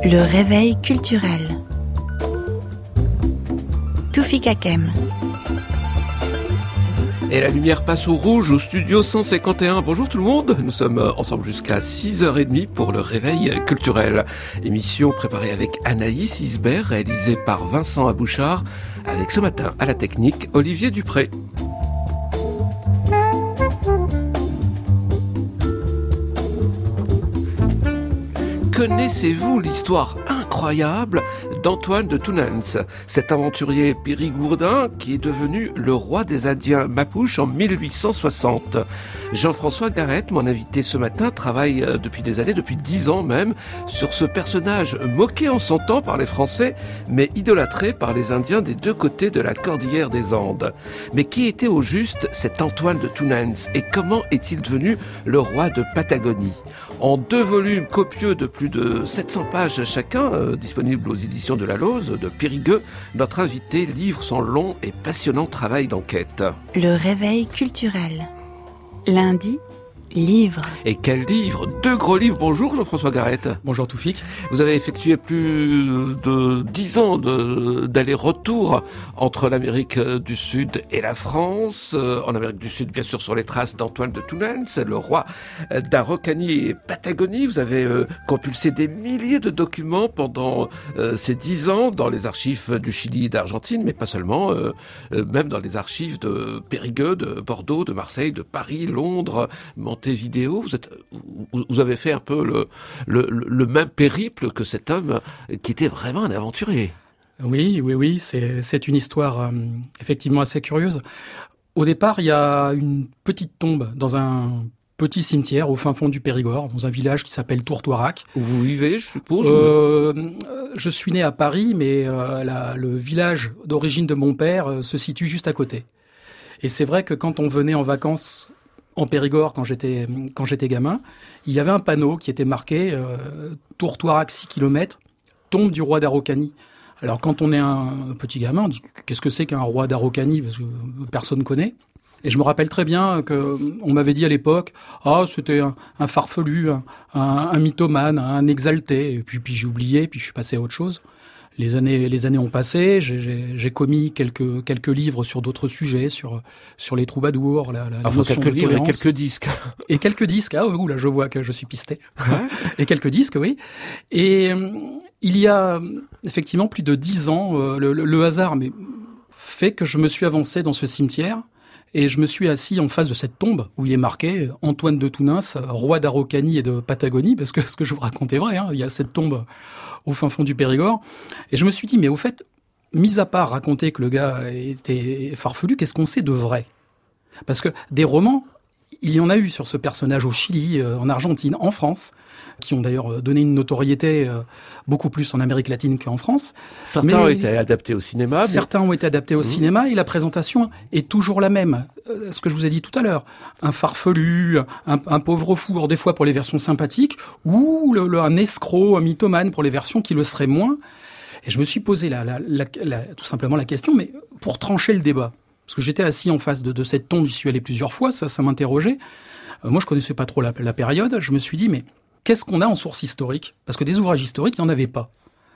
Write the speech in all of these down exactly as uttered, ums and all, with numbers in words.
Le réveil culturel. Toufik Hakem. Et la lumière passe au rouge au studio cent cinquante et un. Bonjour tout le monde, nous sommes ensemble jusqu'à six heures trente pour le réveil culturel. Émission préparée avec Anaïs Isbert, réalisée par Vincent Abouchard, avec ce matin à la technique Olivier Dupré. Connaissez-vous l'histoire incroyable d'Antoine de Tounens, cet aventurier périgourdin qui est devenu le roi des Indiens Mapuche en mille huit cent soixante. Jean-François Garrett, mon invité ce matin, travaille depuis des années, depuis dix ans même, sur ce personnage moqué en son temps par les Français, mais idolâtré par les Indiens des deux côtés de la cordillère des Andes. Mais qui était au juste cet Antoine de Tounens et comment est-il devenu le roi de Patagonie ? En deux volumes copieux de plus de sept cents pages chacun, euh, disponibles aux éditions de la Lose, de Périgueux, notre invité livre son long et passionnant travail d'enquête. Le réveil culturel. Lundi, livre. Et quel livre ? Deux gros livres. Bonjour Jean-François Garrett. Bonjour Toufik. Vous avez effectué plus de dix ans de, d'aller-retour entre l'Amérique du Sud et la France. En Amérique du Sud, bien sûr, sur les traces d'Antoine de Tounens, le roi d'Araucanie et Patagonie. Vous avez euh, compulsé des milliers de documents pendant euh, ces dix ans dans les archives du Chili et d'Argentine, mais pas seulement, euh, euh, même dans les archives de Périgueux, de Bordeaux, de Marseille, de Paris, Londres, Montevideo. Vous êtes, vous avez fait un peu le, le, le même périple que cet homme qui était vraiment un aventurier. Oui, oui, oui, c'est, c'est une histoire euh, effectivement assez curieuse. Au départ, il y a une petite tombe dans un petit cimetière au fin fond du Périgord, dans un village qui s'appelle Tourtoirac. Où vous vivez, je suppose euh, Je suis né à Paris, mais euh, la, le village d'origine de mon père euh, se situe juste à côté. Et c'est vrai que quand on venait en vacances en Périgord, quand j'étais, quand j'étais gamin, il y avait un panneau qui était marqué euh, « Tourtoirac six kilomètres, tombe du roi d'Araucanie ». Alors quand on est un petit gamin, on dit « Qu'est-ce que c'est qu'un roi d'Araucanie ?» Parce que personne ne connaît. Et je me rappelle très bien qu'on m'avait dit à l'époque « Ah, c'était un, un farfelu, un, un, un mythomane, un exalté ». Et puis, puis j'ai oublié, puis je suis passé à autre chose. Les années, les années ont passé, j'ai, j'ai, j'ai commis quelques, quelques livres sur d'autres sujets, sur, sur les troubadours, la, la, enfin, la notion quelques de livres tolérance. Et quelques disques. Et quelques disques, ah oui, là je vois que je suis pisté. Ouais. Et quelques disques, oui. Et euh, il y a effectivement plus de dix ans, euh, le, le, le hasard mais, fait que je me suis avancé dans ce cimetière et je me suis assis en face de cette tombe où il est marqué « Antoine de Tounens, roi d'Araucanie et de Patagonie », parce que ce que je vous raconte est vrai, hein, il y a cette tombe au fin fond du Périgord. Et je me suis dit, mais au fait, mis à part raconter que le gars était farfelu, qu'est-ce qu'on sait de vrai ? Parce que des romans, il y en a eu sur ce personnage au Chili, en Argentine, en France, qui ont d'ailleurs donné une notoriété beaucoup plus en Amérique latine qu'en France. Certains mais ont été adaptés au cinéma. Certains mais... ont été adaptés au mmh. cinéma et la présentation est toujours la même. Euh, ce que je vous ai dit tout à l'heure. Un farfelu, un, un pauvre fou, alors des fois pour les versions sympathiques, ou le, le, un escroc, un mythomane pour les versions qui le seraient moins. Et je me suis posé la, la, la, la, tout simplement la question, mais pour trancher le débat. Parce que j'étais assis en face de, de cette tombe, j'y suis allé plusieurs fois, ça, ça m'interrogeait. Euh, moi, je connaissais pas trop la, la période. Je me suis dit, mais qu'est-ce qu'on a en source historique ? Parce que des ouvrages historiques, il n'y en avait pas.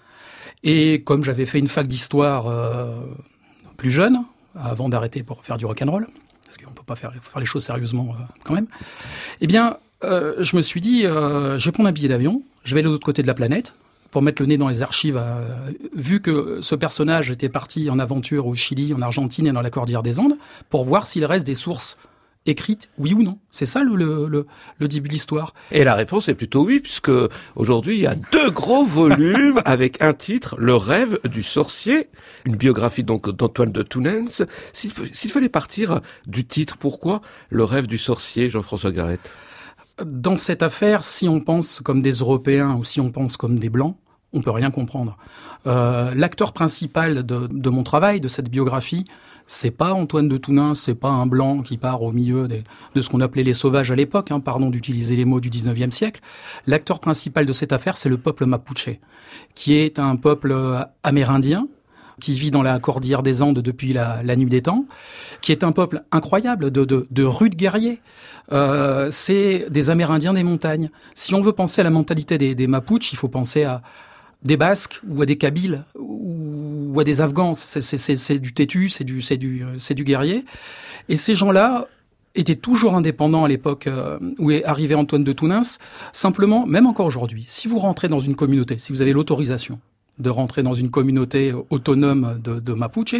Et comme j'avais fait une fac d'histoire euh, plus jeune, avant d'arrêter pour faire du rock'n'roll, parce qu'on peut pas faire, il faut faire les choses sérieusement euh, quand même, eh bien, euh, je me suis dit, euh, je vais prendre un billet d'avion, je vais aller de l'autre côté de la planète, pour mettre le nez dans les archives, euh, vu que ce personnage était parti en aventure au Chili, en Argentine et dans la cordillère des Andes, pour voir s'il reste des sources écrites, oui ou non. C'est ça le, le, le, le début de l'histoire. Et la réponse est plutôt oui, puisque aujourd'hui il y a deux gros volumes avec un titre, Le rêve du sorcier, une biographie donc d'Antoine de Tounens. S'il, s'il fallait partir du titre, pourquoi Le rêve du sorcier, Jean-François Garrett ? Dans cette affaire, si on pense comme des Européens ou si on pense comme des Blancs, on peut rien comprendre. Euh, l'acteur principal de, de mon travail, de cette biographie, c'est pas Antoine de Tounens, c'est pas un Blanc qui part au milieu des, de ce qu'on appelait les sauvages à l'époque, hein, pardon d'utiliser les mots du dix-neuvième siècle. L'acteur principal de cette affaire, c'est le peuple Mapuche, qui est un peuple amérindien, qui vit dans la cordillère des Andes depuis la, la nuit des temps, qui est un peuple incroyable, de, de, de rudes guerriers. Euh, c'est des Amérindiens des montagnes. Si on veut penser à la mentalité des, des Mapuches, il faut penser à, des Basques ou à des Kabyles ou à des Afghans. C'est, c'est, c'est, c'est du têtu, c'est du, c'est du, c'est du guerrier. Et ces gens-là étaient toujours indépendants à l'époque euh, où est arrivé Antoine de Tounens. Simplement, même encore aujourd'hui, si vous rentrez dans une communauté, si vous avez l'autorisation de rentrer dans une communauté autonome de, de Mapuche,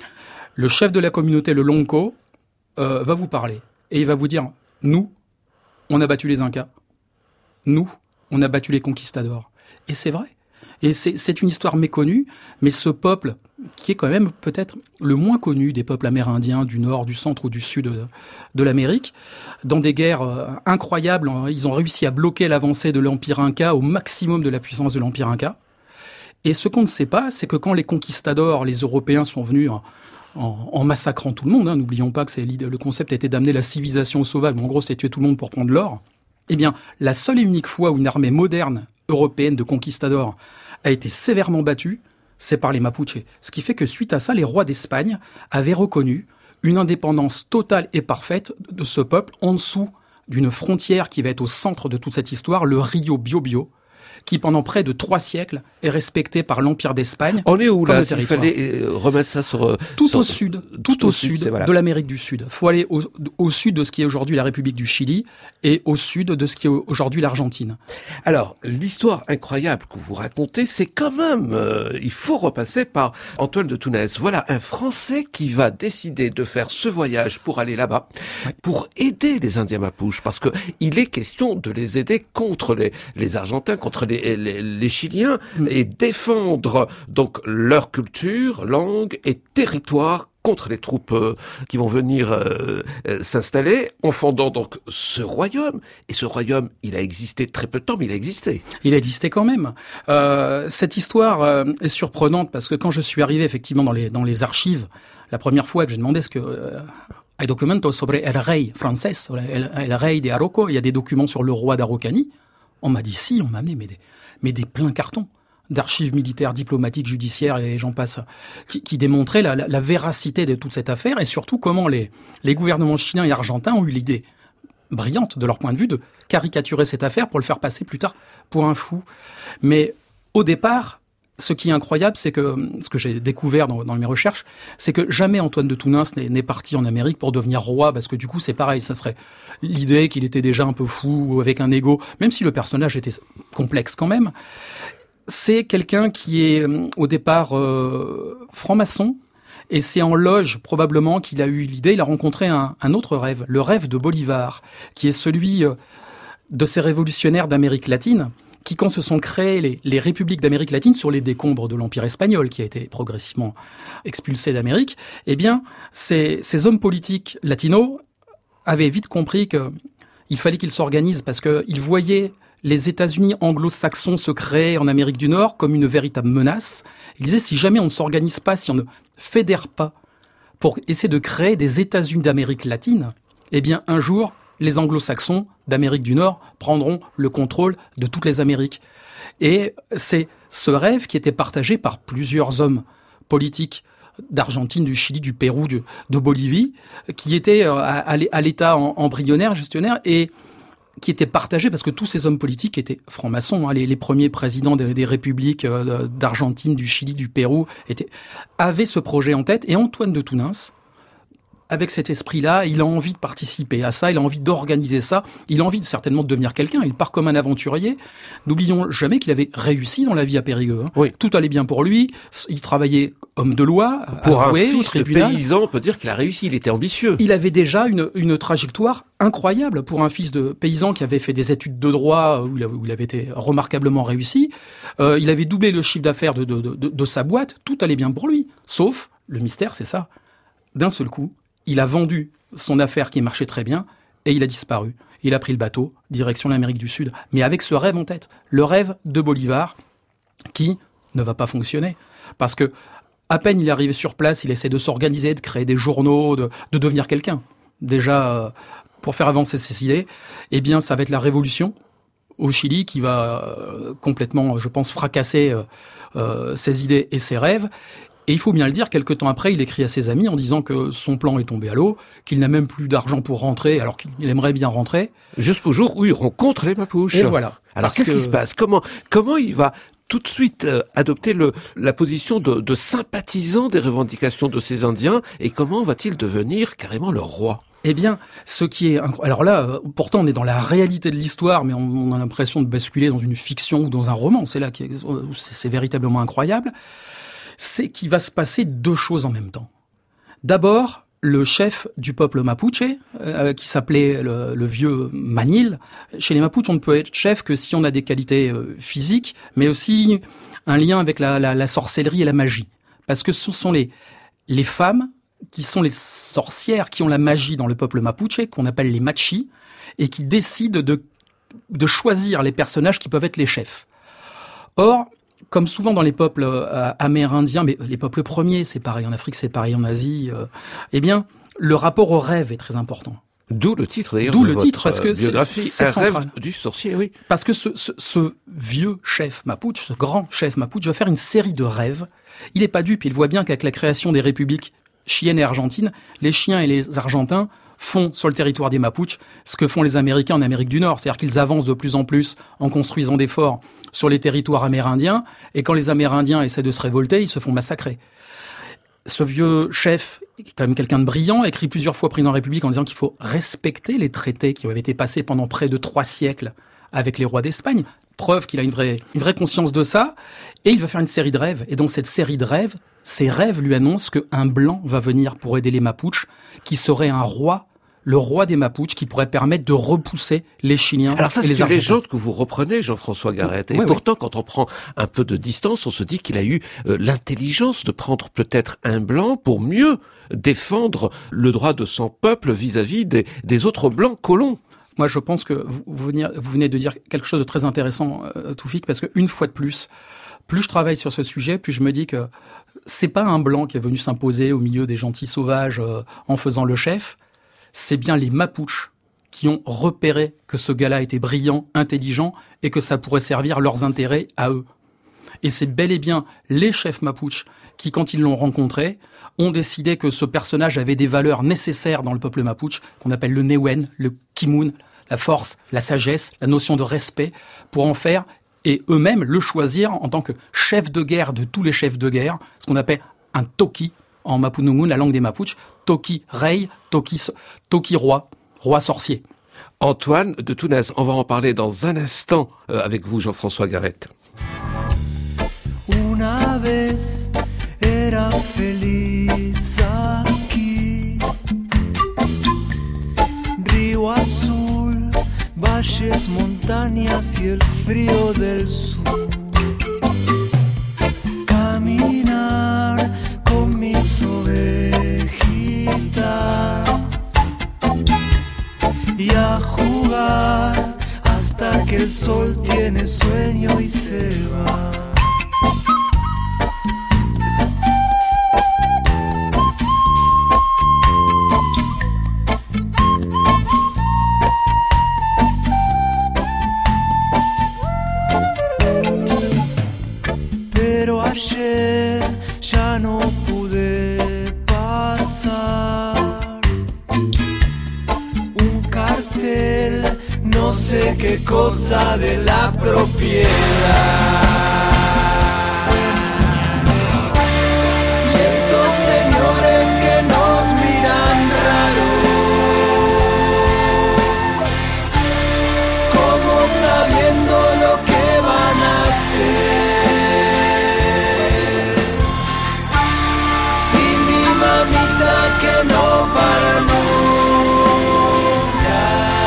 le chef de la communauté, le Lonco, euh, va vous parler. Et il va vous dire, nous, on a battu les Incas. Nous, on a battu les conquistadors. Et c'est vrai. Et c'est, c'est une histoire méconnue, mais ce peuple, qui est quand même peut-être le moins connu des peuples amérindiens du nord, du centre ou du sud de, de l'Amérique, dans des guerres euh, incroyables, ils ont réussi à bloquer l'avancée de l'Empire Inca au maximum de la puissance de l'Empire Inca. Et ce qu'on ne sait pas, c'est que quand les conquistadors, les Européens sont venus en, en, en massacrant tout le monde, hein, n'oublions pas que c'est, le concept était d'amener la civilisation sauvage, mais en gros c'était tuer tout le monde pour prendre l'or, eh bien la seule et unique fois où une armée moderne européenne de conquistadors a été sévèrement battue, c'est par les Mapuches. Ce qui fait que suite à ça, les rois d'Espagne avaient reconnu une indépendance totale et parfaite de ce peuple en dessous d'une frontière qui va être au centre de toute cette histoire, le Rio Biobío, qui pendant près de trois siècles est respecté par l'Empire d'Espagne. On est où là? Il fallait remettre ça sur... Tout sur, au sud, tout, tout au sud, sud voilà. de l'Amérique du Sud. Il faut aller au, au sud de ce qui est aujourd'hui la République du Chili et au sud de ce qui est aujourd'hui l'Argentine. Alors, l'histoire incroyable que vous racontez, c'est quand même... Euh, il faut repasser par Antoine de Tounens. Voilà un Français qui va décider de faire ce voyage pour aller là-bas, oui. pour aider les Indiens Mapuches, parce que il est question de les aider contre les, les Argentins, contre les Les, les, les Chiliens mmh. et défendre donc leur culture, langue et territoire contre les troupes euh, qui vont venir euh, euh, s'installer, en fondant donc ce royaume. Et ce royaume, il a existé très peu de temps, mais il a existé. Il a existé quand même. Euh, cette histoire euh, est surprenante parce que quand je suis arrivé effectivement dans les, dans les archives, la première fois que j'ai demandé ce que... Euh, hay documentos sobre el rey francés, el, el rey de Arauco, il y a des documents sur le roi d'Araucanie. On m'a dit si, on m'a amené mais des, mais des pleins cartons d'archives militaires, diplomatiques, judiciaires et j'en passe, qui, qui démontraient la, la, la véracité de toute cette affaire et surtout comment les, les gouvernements chiliens et argentins ont eu l'idée brillante de leur point de vue de caricaturer cette affaire pour le faire passer plus tard pour un fou. Mais au départ, ce qui est incroyable, c'est que, ce que j'ai découvert dans, dans mes recherches, c'est que jamais Antoine de Tounens n'est, n'est parti en Amérique pour devenir roi, parce que du coup, c'est pareil, ça serait l'idée qu'il était déjà un peu fou, avec un ego, même si le personnage était complexe quand même. C'est quelqu'un qui est, au départ, euh, franc-maçon, et c'est en loge, probablement, qu'il a eu l'idée, il a rencontré un, un autre rêve, le rêve de Bolivar, qui est celui de ces révolutionnaires d'Amérique latine, qui, quand se sont créées les, les républiques d'Amérique latine sur les décombres de l'Empire espagnol, qui a été progressivement expulsé d'Amérique, eh bien, ces, ces hommes politiques latinos avaient vite compris qu'il fallait qu'ils s'organisent parce qu'ils voyaient les États-Unis anglo-saxons se créer en Amérique du Nord comme une véritable menace. Ils disaient, si jamais on ne s'organise pas, si on ne fédère pas pour essayer de créer des États-Unis d'Amérique latine, eh bien, un jour, les anglo-saxons d'Amérique du Nord prendront le contrôle de toutes les Amériques. Et c'est ce rêve qui était partagé par plusieurs hommes politiques d'Argentine, du Chili, du Pérou, de, de Bolivie, qui étaient à, à l'état embryonnaire, gestionnaire, et qui étaient partagés parce que tous ces hommes politiques étaient francs-maçons. Hein, les, les premiers présidents des, des républiques euh, d'Argentine, du Chili, du Pérou, étaient, avaient ce projet en tête. Et Antoine de Tounens, avec cet esprit-là, il a envie de participer à ça, il a envie d'organiser ça, il a envie de, certainement de devenir quelqu'un, il part comme un aventurier. N'oublions jamais qu'il avait réussi dans la vie à Périgueux. Hein. Oui. Tout allait bien pour lui, il travaillait homme de loi, pour avoué, un fils de paysan, on peut dire qu'il a réussi, il était ambitieux. Il avait déjà une, une trajectoire incroyable pour un fils de paysan qui avait fait des études de droit où il avait, où il avait été remarquablement réussi. Euh, il avait doublé le chiffre d'affaires de, de, de, de, de sa boîte, tout allait bien pour lui. Sauf, le mystère c'est ça, d'un seul coup, il a vendu son affaire qui marchait très bien et il a disparu. Il a pris le bateau, direction l'Amérique du Sud, mais avec ce rêve en tête, le rêve de Bolivar, qui ne va pas fonctionner. Parce que à peine il est arrivé sur place, il essaie de s'organiser, de créer des journaux, de, de devenir quelqu'un. Déjà, euh, pour faire avancer ses idées, eh bien, ça va être la révolution au Chili qui va euh, complètement, je pense, fracasser euh, euh, ses idées et ses rêves. Et il faut bien le dire, quelque temps après, il écrit à ses amis en disant que son plan est tombé à l'eau, qu'il n'a même plus d'argent pour rentrer, alors qu'il aimerait bien rentrer. Jusqu'au jour où il rencontre les Mapuches. Et voilà. Alors qu'est-ce que... qui se passe ? Comment comment il va tout de suite euh, adopté le, la position de, de sympathisant des revendications de ces Indiens, et comment va-t-il devenir carrément leur roi ? Eh bien, ce qui est... Alors là, pourtant, on est dans la réalité de l'histoire, mais on a l'impression de basculer dans une fiction ou dans un roman. C'est là que c'est véritablement incroyable. C'est qu'il va se passer deux choses en même temps. D'abord, le chef du peuple mapuche, euh, qui s'appelait le, le vieux Manil. Chez les Mapuches, on ne peut être chef que si on a des qualités euh, physiques, mais aussi un lien avec la, la, la sorcellerie et la magie. Parce que ce sont les, les femmes qui sont les sorcières, qui ont la magie dans le peuple mapuche, qu'on appelle les machis, et qui décident de, de choisir les personnages qui peuvent être les chefs. Or, comme souvent dans les peuples euh, amérindiens, mais les peuples premiers, c'est pareil en Afrique, c'est pareil en Asie, euh, eh bien, le rapport au rêve est très important. D'où le titre, d'ailleurs, D'où de le votre titre, parce que c'est, biographie, c'est Un central. rêve du sorcier, oui. Parce que ce, ce, ce vieux chef mapuche, ce grand chef mapuche, va faire une série de rêves. Il n'est pas dupe, il voit bien qu'avec la création des républiques chienne et argentine, les chiens et les argentins font sur le territoire des Mapuches ce que font les Américains en Amérique du Nord. C'est-à-dire qu'ils avancent de plus en plus en construisant des forts sur les territoires amérindiens, et quand les Amérindiens essaient de se révolter, ils se font massacrer. Ce vieux chef, qui est quand même quelqu'un de brillant, écrit plusieurs fois président de la République en disant qu'il faut respecter les traités qui avaient été passés pendant près de trois siècles avec les rois d'Espagne. Preuve qu'il a une vraie, une vraie conscience de ça. Et il va faire une série de rêves. Et dans cette série de rêves, ces rêves lui annoncent qu'un blanc va venir pour aider les Mapuches, qui serait un roi, le roi des Mapuches, qui pourrait permettre de repousser les Chiliens et les Argentins. Alors ça, c'est une légende que vous reprenez, Jean-François Garrett. Et oui, pourtant, oui. quand on prend un peu de distance, on se dit qu'il a eu euh, l'intelligence de prendre peut-être un blanc pour mieux défendre le droit de son peuple vis-à-vis des, des autres blancs colons. Moi, je pense que vous, vous, venez, vous venez de dire quelque chose de très intéressant, euh, Toufik, parce qu'une fois de plus, plus je travaille sur ce sujet, plus je me dis que c'est pas un blanc qui est venu s'imposer au milieu des gentils sauvages euh, en faisant le chef, c'est bien les Mapuches qui ont repéré que ce gars-là était brillant, intelligent, et que ça pourrait servir leurs intérêts à eux. Et c'est bel et bien les chefs Mapuches qui, quand ils l'ont rencontré, ont décidé que ce personnage avait des valeurs nécessaires dans le peuple Mapuche, qu'on appelle le Newen, le Kimun, la force, la sagesse, la notion de respect, pour en faire, et eux-mêmes le choisir en tant que chef de guerre de tous les chefs de guerre, ce qu'on appelle un Toki, en Mapunumun, la langue des Mapuches, Toki rei, Toki, Toki roi, roi sorcier. Antoine de Tounes, on va en parler dans un instant euh, avec vous, Jean-François Garrett. Una vez era feliz aquí, río azul, valles, montañas y el frío del sur. Caminar con mis ovejitas y a jugar hasta que el sol tiene sueño y se va. Pero ayer ya no pude pasar. Un cartel, no sé qué cosa de la propiedad. Y esos señores que nos miran raro, como sabiendo lo que van a hacer. Mamita que no para nunca,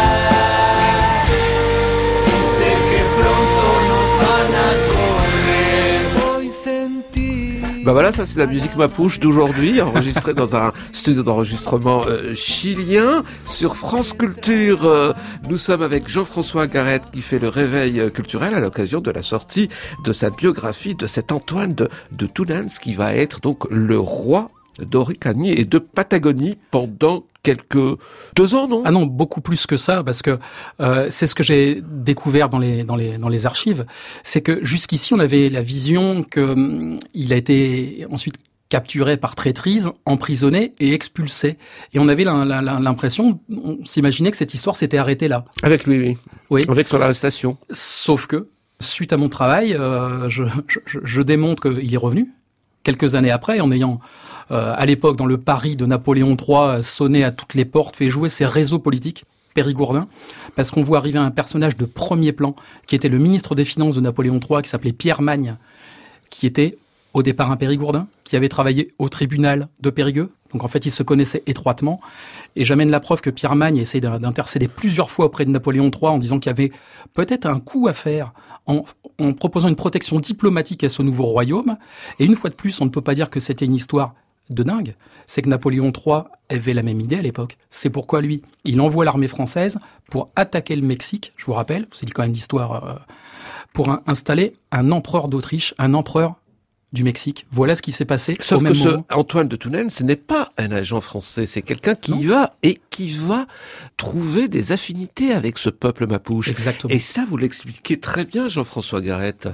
dice que pronto nos van a correr. Hoy sentí. Ben voilà, ça c'est la musique Mapuche d'aujourd'hui, enregistrée dans un studio d'enregistrement euh, chilien. Sur France Culture, euh, nous sommes avec Jean-François Garrett qui fait le réveil euh, culturel à l'occasion de la sortie de sa biographie de cet Antoine de, de Tounes qui va être donc le roi d'Oricanie et de Patagonie pendant quelques deux ans, non? Ah non, beaucoup plus que ça, parce que euh, c'est ce que j'ai découvert dans les dans les dans les archives, c'est que jusqu'ici on avait la vision que hum, il a été ensuite capturé par traîtrise, emprisonné et expulsé. Et on avait l'impression, on s'imaginait que cette histoire s'était arrêtée là. Avec lui, oui. Oui. Avec son arrestation. Sauf que Suite à mon travail, euh, je, je, je démontre qu'il est revenu. Quelques années après, en ayant, euh, à l'époque, dans le Paris de Napoléon trois, sonné à toutes les portes, fait jouer ses réseaux politiques périgourdins, parce qu'on voit arriver un personnage de premier plan, qui était le ministre des Finances de Napoléon trois, qui s'appelait Pierre Magne, qui était au départ un Périgourdin, qui avait travaillé au tribunal de Périgueux. Donc en fait, ils se connaissaient étroitement. Et j'amène la preuve que Pierre Magne essaye d'intercéder plusieurs fois auprès de Napoléon trois en disant qu'il y avait peut-être un coup à faire en, en proposant une protection diplomatique à ce nouveau royaume. Et une fois de plus, on ne peut pas dire que c'était une histoire de dingue. C'est que Napoléon trois avait la même idée à l'époque. C'est pourquoi lui, il envoie l'armée française pour attaquer le Mexique, je vous rappelle, c'est quand même l'histoire, euh, pour un, installer un empereur d'Autriche, un empereur du Mexique. Voilà ce qui s'est passé Sauf au même que moment. ce Antoine de Tounens, ce n'est pas un agent français, c'est quelqu'un qui Non. va et qui va trouver des affinités avec ce peuple mapuche. Exactement. Et ça, vous l'expliquez très bien, Jean-François Garrett.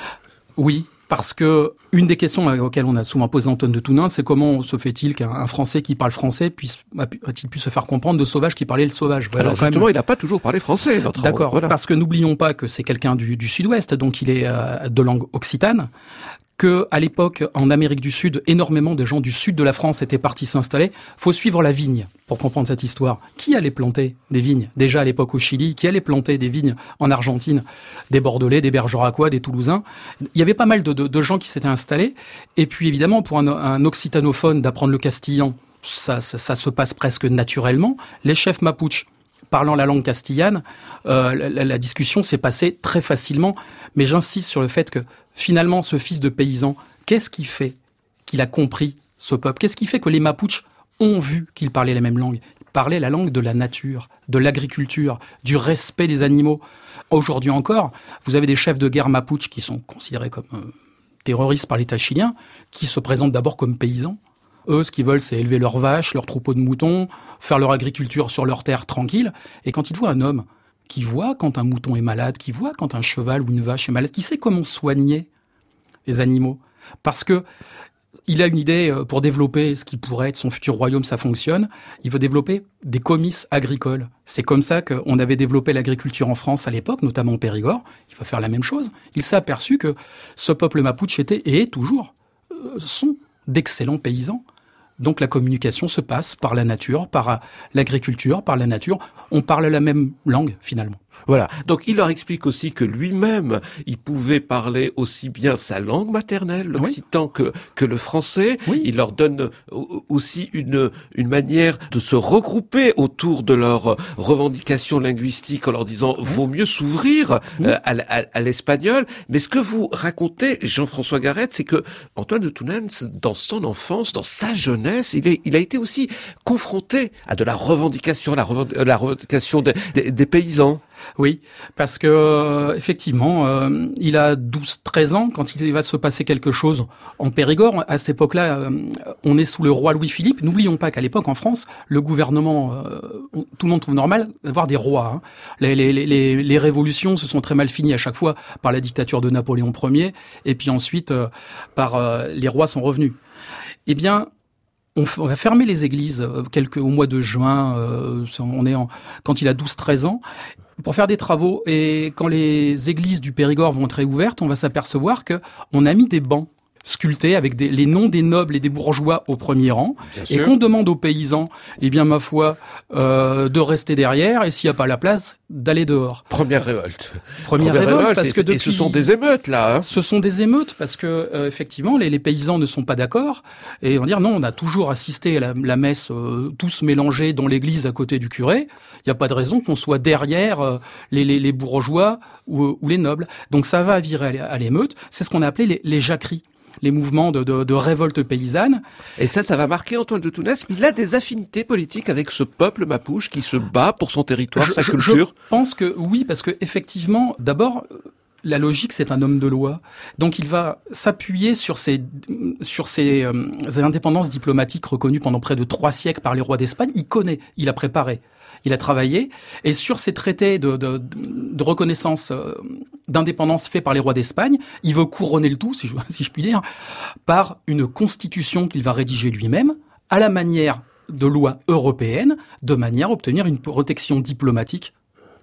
Oui, parce que une des questions auxquelles on a souvent posé Antoine de Tounens, c'est comment se fait-il qu'un un Français qui parle français puisse a-t-il pu se faire comprendre de sauvages qui parlaient le sauvage. Voilà, Alors quand justement, même. il n'a pas toujours parlé français, notre D'accord, voilà. parce que n'oublions pas que c'est quelqu'un du, du sud-ouest, donc il est euh, de langue occitane, que à l'époque, en Amérique du Sud, énormément de gens du sud de la France étaient partis s'installer. Faut suivre la vigne pour comprendre cette histoire. Qui allait planter des vignes? Déjà à l'époque au Chili, qui allait planter des vignes en Argentine? Des Bordelais, des Bergeracois, des Toulousains. Il y avait pas mal de, de, de gens qui s'étaient installés. Et puis évidemment, pour un, un occitanophone, d'apprendre le castillan, ça, ça, ça se passe presque naturellement. Les chefs mapuches parlant la langue castillane, euh, la, la discussion s'est passée très facilement. Mais j'insiste sur le fait que, finalement, ce fils de paysan, qu'est-ce qui fait qu'il a compris ce peuple? Qu'est-ce qui fait que les Mapuches ont vu qu'il parlait la même langue? Il parlait la langue de la nature, de l'agriculture, du respect des animaux. Aujourd'hui encore, vous avez des chefs de guerre Mapuches qui sont considérés comme euh, terroristes par l'État chilien, qui se présentent d'abord comme paysans. Eux, ce qu'ils veulent, c'est élever leurs vaches, leurs troupeaux de moutons, faire leur agriculture sur leur terre tranquille. Et quand ils voient un homme qui voit quand un mouton est malade, qui voit quand un cheval ou une vache est malade, qui sait comment soigner les animaux, parce que il a une idée pour développer ce qui pourrait être son futur royaume, ça fonctionne. Il veut développer des comices agricoles. C'est comme ça qu'on avait développé l'agriculture en France à l'époque, notamment au Périgord. Il va faire la même chose. Il s'est aperçu que ce peuple mapuche était et est toujours, euh, sont d'excellents paysans. Donc la communication se passe par la nature, par l'agriculture, par la nature. On parle la même langue, finalement. Voilà. Donc, il leur explique aussi que lui-même, il pouvait parler aussi bien sa langue maternelle, l'occitan, oui. que, que le français. Oui. Il leur donne aussi une, une manière de se regrouper autour de leurs revendications linguistiques en leur disant, oui. vaut mieux s'ouvrir oui. euh, à, à, à l'espagnol. Mais ce que vous racontez, Jean-François Garrett, c'est que Antoine de Tounens, dans son enfance, dans sa jeunesse, il, est, il a été aussi confronté à de la revendication, la, revendic- la revendication des, des, des paysans. Oui, parce que euh, effectivement, euh, il a douze treize ans quand il va se passer quelque chose en Périgord. À cette époque-là, euh, on est sous le roi Louis-Philippe. N'oublions pas qu'à l'époque, en France, le gouvernement, euh, tout le monde trouve normal d'avoir des rois. Hein. Les, les, les, les révolutions se sont très mal finies à chaque fois par la dictature de Napoléon Ier, et puis ensuite euh, par euh, les rois sont revenus. Eh bien, on va fermer les églises quelques, au mois de juin, euh, on est en, quand il a douze treize ans, pour faire des travaux. Et quand les églises du Périgord vont être réouvertes, on va s'apercevoir que on a mis des bancs sculptés avec des, les noms des nobles et des bourgeois au premier rang, bien et sûr. Qu'on demande aux paysans, eh bien ma foi, euh, de rester derrière, et s'il n'y a pas la place, d'aller dehors. Première révolte. Première, Première révolte, révolte, parce et, que depuis, et ce sont des émeutes là. Hein. Ce sont des émeutes parce que euh, effectivement les, les paysans ne sont pas d'accord et on va dire non, on a toujours assisté à la, la messe euh, tous mélangés dans l'église à côté du curé. Il n'y a pas de raison qu'on soit derrière euh, les, les, les bourgeois ou, ou les nobles. Donc ça va virer à l'émeute. C'est ce qu'on a appelé les, les jacqueries. Les mouvements de, de, de révolte paysanne. Et ça, ça va marquer Antoine de Tounens. Il a des affinités politiques avec ce peuple mapuche qui se bat pour son territoire, je, sa je, culture. Je pense que oui, parce que effectivement, d'abord, la logique, c'est un homme de loi. Donc, il va s'appuyer sur ses, sur ses, euh, ses indépendances diplomatiques reconnues pendant près de trois siècles par les rois d'Espagne. Il connaît, il a préparé. Il a travaillé, et sur ces traités de, de, de reconnaissance euh, d'indépendance faits par les rois d'Espagne, il veut couronner le tout, si je, si je puis dire, par une constitution qu'il va rédiger lui-même, à la manière de lois européennes, de manière à obtenir une protection diplomatique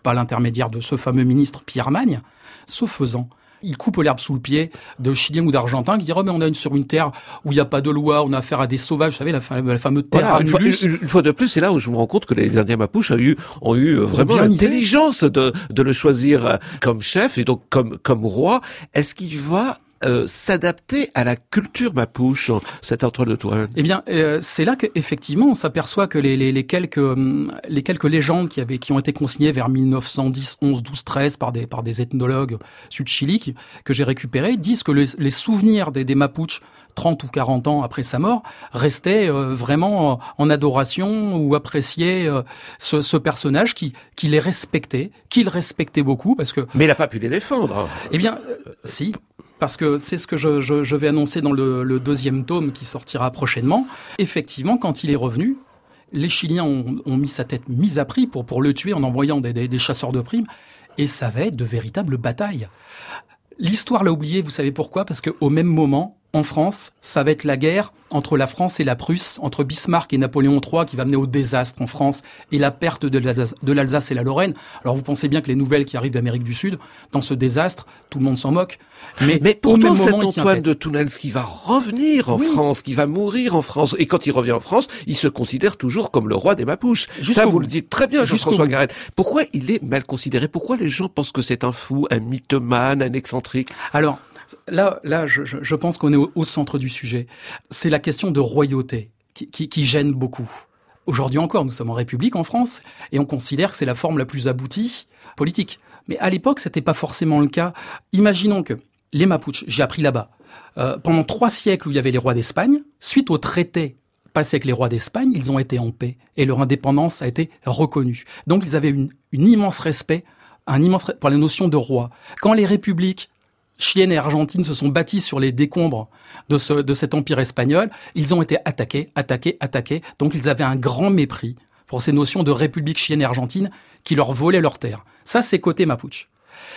par l'intermédiaire de ce fameux ministre Pierre Magne. Ce faisant, il coupe l'herbe sous le pied de Chiliens ou d'Argentins qui diront oh, mais on est sur une terre où il n'y a pas de loi, on a affaire à des sauvages, vous savez, la, la fameuse terre voilà, une, fois, annulus. Une, une fois de plus, c'est là où je me rends compte que les Indiens Mapuches ont eu, ont eu vraiment l'intelligence de, de le choisir comme chef et donc comme, comme roi. Est-ce qu'il va Euh, s'adapter à la culture mapuche, cet Antoine de Touraine? Eh bien, euh, c'est là qu'effectivement, on s'aperçoit que les, les, les quelques euh, les quelques légendes qui avaient qui ont été consignées vers mille neuf cent dix, onze, douze, treize par des par des ethnologues sud-Chili qui, que j'ai récupérés disent que les, les souvenirs des, des Mapuches trente ou quarante ans après sa mort restaient euh, vraiment en adoration ou appréciaient euh, ce, ce personnage qui qui les respectait, qu'il respectait beaucoup parce que. Mais il n'a pas pu les défendre. Eh bien, euh, si. Parce que c'est ce que je, je, je vais annoncer dans le, le deuxième tome qui sortira prochainement. Effectivement, quand il est revenu, les Chiliens ont, ont mis sa tête mise à prix pour, pour le tuer en envoyant des, des, des chasseurs de primes. Et ça va être de véritables batailles. L'histoire l'a oublié, vous savez pourquoi? Parce qu'au même moment, en France, ça va être la guerre entre la France et la Prusse, entre Bismarck et Napoléon trois, qui va mener au désastre en France et la perte de l'Alsace, de l'Alsace et la Lorraine. Alors vous pensez bien que les nouvelles qui arrivent d'Amérique du Sud, dans ce désastre, tout le monde s'en moque. Mais, Mais pourtant, au même cet moment, Antoine de Touraine qui va revenir en oui. France, qui va mourir en France, et quand il revient en France, il se considère toujours comme le roi des Mapuches. Jusqu'au Ça, vous bout. le dites très bien, Jean-François bout. Garrett. Pourquoi il est mal considéré? Pourquoi les gens pensent que c'est un fou, un mythomane, un excentrique? Alors, Là, là, je, je pense qu'on est au, au centre du sujet. C'est la question de royauté qui, qui, qui gêne beaucoup. Aujourd'hui encore, nous sommes en République en France et on considère que c'est la forme la plus aboutie politique. Mais à l'époque, c'était pas forcément le cas. Imaginons que les Mapuches, j'ai appris là-bas, euh, pendant trois siècles où il y avait les rois d'Espagne, suite au traité passé avec les rois d'Espagne, ils ont été en paix et leur indépendance a été reconnue. Donc, ils avaient une, une immense respect, un immense pour la notion de roi. Quand les républiques chilienne et argentine se sont bâtis sur les décombres de, ce, de cet empire espagnol, ils ont été attaqués, attaqués, attaqués. Donc ils avaient un grand mépris pour ces notions de république chilienne et argentine qui leur volaient leurs terres. Ça, c'est côté Mapuche.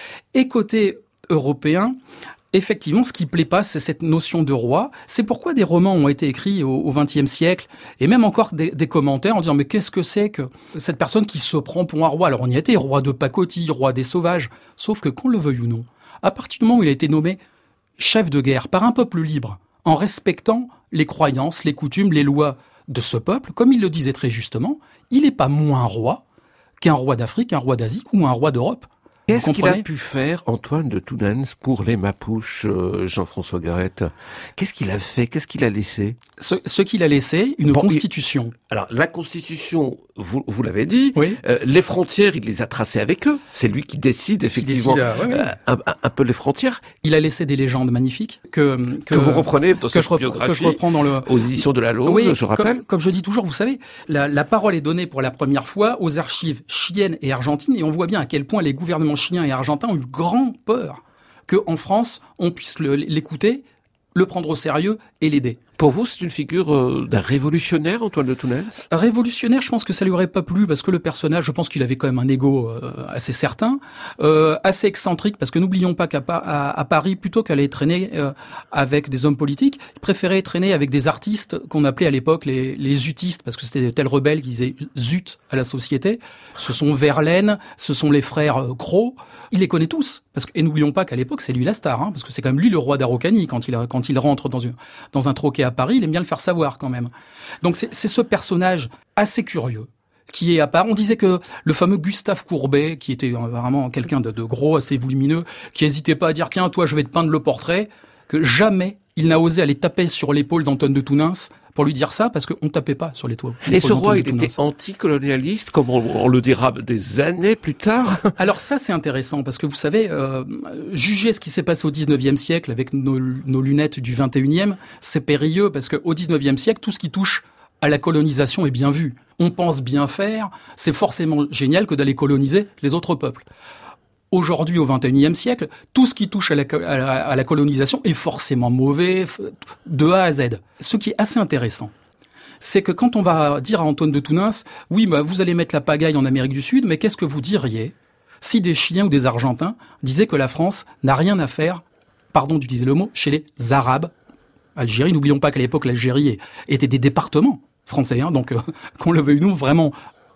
Et côté européen, effectivement, ce qui plaît pas, c'est cette notion de roi. C'est pourquoi des romans ont été écrits au vingtième siècle, et même encore des, des commentaires en disant « Mais qu'est-ce que c'est que cette personne qui se prend pour un roi ?» Alors on y était, roi de pacotille, roi des sauvages. Sauf que, qu'on le veuille ou non, à partir du moment où il a été nommé chef de guerre par un peuple libre, en respectant les croyances, les coutumes, les lois de ce peuple, comme il le disait très justement, il n'est pas moins roi qu'un roi d'Afrique, un roi d'Asie ou un roi d'Europe. Qu'est-ce qu'il a pu faire, Antoine de Touraine, pour les Mapuches, euh, Jean-François Garrett? Qu'est-ce qu'il a fait? Qu'est-ce qu'il a laissé? Ce, ce qu'il a laissé, une bon, constitution. Il... Alors, la constitution, vous, vous l'avez dit, oui. euh, les frontières, il les a tracées avec eux. C'est lui qui décide, effectivement, qui décide, euh, ouais, ouais. Euh, un, un peu les frontières. Il a laissé des légendes magnifiques que... Que, que vous reprenez dans cette je biographie, que je reprends dans le... aux éditions de la Lose, oui, je rappelle. Comme, comme je dis toujours, vous savez, la, la parole est donnée pour la première fois aux archives chiliennes et argentines, et on voit bien à quel point les gouvernements chiliens et argentins ont eu grand peur qu'en France, on puisse le, l'écouter, le prendre au sérieux et l'aider. Pour vous, c'est une figure euh, d'un révolutionnaire, Antoine de Touraine? Révolutionnaire, je pense que ça lui aurait pas plu, parce que le personnage, je pense qu'il avait quand même un ego euh, assez certain, euh, assez excentrique, parce que n'oublions pas qu'à à, à Paris, plutôt qu'aller traîner euh, avec des hommes politiques, il préférait traîner avec des artistes qu'on appelait à l'époque les, les zutistes, parce que c'était de tels rebelles qui disaient zut à la société. Ce sont Verlaine, ce sont les frères euh, Cros, il les connaît tous. Parce que, et n'oublions pas qu'à l'époque, c'est lui la star, hein, parce que c'est quand même lui le roi d'Araucanie quand il, a, quand il rentre dans, une, dans un troquet à Paris, il aime bien le faire savoir quand même. Donc c'est, c'est ce personnage assez curieux qui est à part. On disait que le fameux Gustave Courbet, qui était vraiment quelqu'un de, de gros, assez volumineux, qui hésitait pas à dire tiens toi je vais te peindre le portrait, que jamais il n'a osé aller taper sur l'épaule d'Antoine de Touraine pour lui dire ça, parce qu'on tapait pas sur les toits. Et ce roi, il était anticolonialiste, comme on, on le dira des années plus tard. Alors ça, c'est intéressant, parce que vous savez, euh, juger ce qui s'est passé au dix-neuvième siècle avec nos, nos lunettes du vingt et unième, c'est périlleux, parce qu'au dix-neuvième siècle, tout ce qui touche à la colonisation est bien vu. On pense bien faire, c'est forcément génial que d'aller coloniser les autres peuples. Aujourd'hui, au vingt et unième siècle, tout ce qui touche à la, à, la, à la colonisation est forcément mauvais, de A à Z. Ce qui est assez intéressant, c'est que quand on va dire à Antoine de Touraine, oui, bah, vous allez mettre la pagaille en Amérique du Sud, mais qu'est-ce que vous diriez si des Chiliens ou des Argentins disaient que la France n'a rien à faire, pardon d'utiliser le mot, chez les Arabes? Algérie, n'oublions pas qu'à l'époque, l'Algérie était des départements français, hein, donc euh, qu'on le veuille nous, vraiment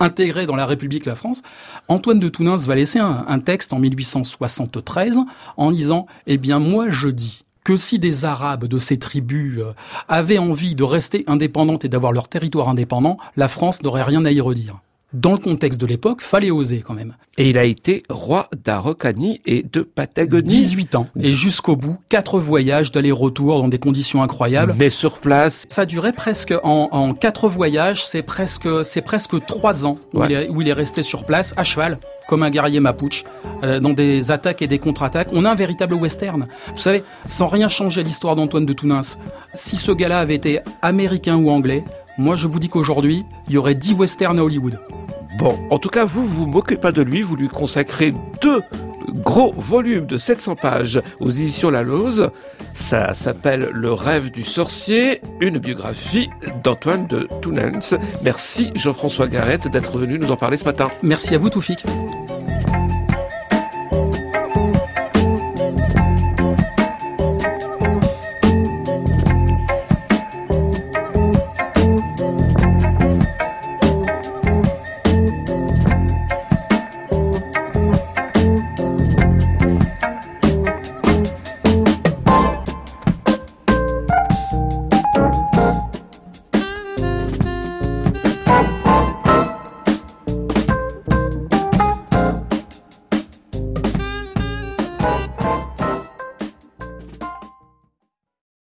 intégré dans la République la France, Antoine de Tounens va laisser un, un texte en mille huit cent soixante-treize en disant « Eh bien, moi, je dis que si des Arabes de ces tribus euh, avaient envie de rester indépendantes et d'avoir leur territoire indépendant, la France n'aurait rien à y redire. » Dans le contexte de l'époque, fallait oser quand même. Et il a été roi d'Araucanie et de Patagonie. dix-huit ans. Et jusqu'au bout, quatre voyages d'aller-retour dans des conditions incroyables. Mais sur place. Ça durait presque, en, en quatre voyages, c'est presque, c'est presque trois ans où, ouais. il est, où il est resté sur place, à cheval, comme un guerrier mapuche, euh, dans des attaques et des contre-attaques. On a un véritable western. Vous savez, sans rien changer à l'histoire d'Antoine de Tounens, si ce gars-là avait été américain ou anglais, moi je vous dis qu'aujourd'hui, il y aurait dix westerns à Hollywood. Bon, en tout cas, vous vous moquez pas de lui, vous lui consacrez deux gros volumes de sept cents pages aux éditions La Lose. Ça s'appelle Le rêve du sorcier, une biographie d'Antoine de Tounens. Merci Jean-François Garrett d'être venu nous en parler ce matin. Merci à vous Toufik.